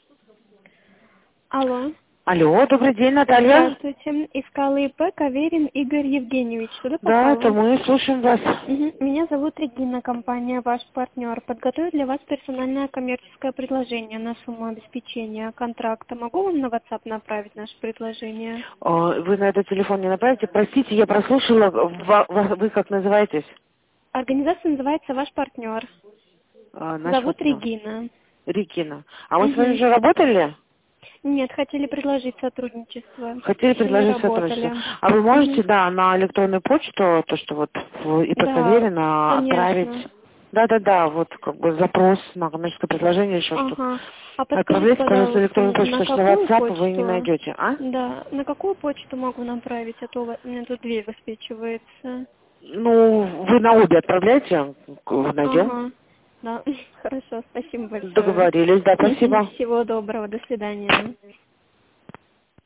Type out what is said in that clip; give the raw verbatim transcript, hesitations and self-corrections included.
Алло. Алло, добрый день, Наталья. Здравствуйте. Искала ИП Каверин Игорь Евгеньевич. Сюда Да, попала? это мы, слушаем вас. Мгм. Меня зовут Регина, компания «Ваш партнер». Подготовила для вас персональное коммерческое предложение на сумму обеспечения контракта. Могу вам на WhatsApp направить наше предложение? Э, Вы на этот телефон не направите? Простите, я прослушала, ва- ва- вы как называетесь? Организация называется «Ваш партнер». Э, Наш Зовут партнер. Регина. Рикина. А мы с вами Мгм. уже работали? Нет, хотели предложить сотрудничество. Хотели Еще не предложить сотрудничество. работали. А вы можете, Мгм. да, на электронную почту, то, что вот в ИП Да, Каверина отправить. конечно. Да-да-да, вот как бы запрос на коммерческое предложение, еще что-то. Ага. А подскажите, Отправляйте, пожалуйста, пожалуйста, электронную почту, на потому что на какую WhatsApp вы не почту? найдете, а? Да, на какую почту могу направить, а то у меня тут две высвечивается. Ну, вы на обе отправляйте, к- найдем. Ага. Да, хорошо, спасибо большое. Договорились, да, спасибо. Всего доброго, до свидания.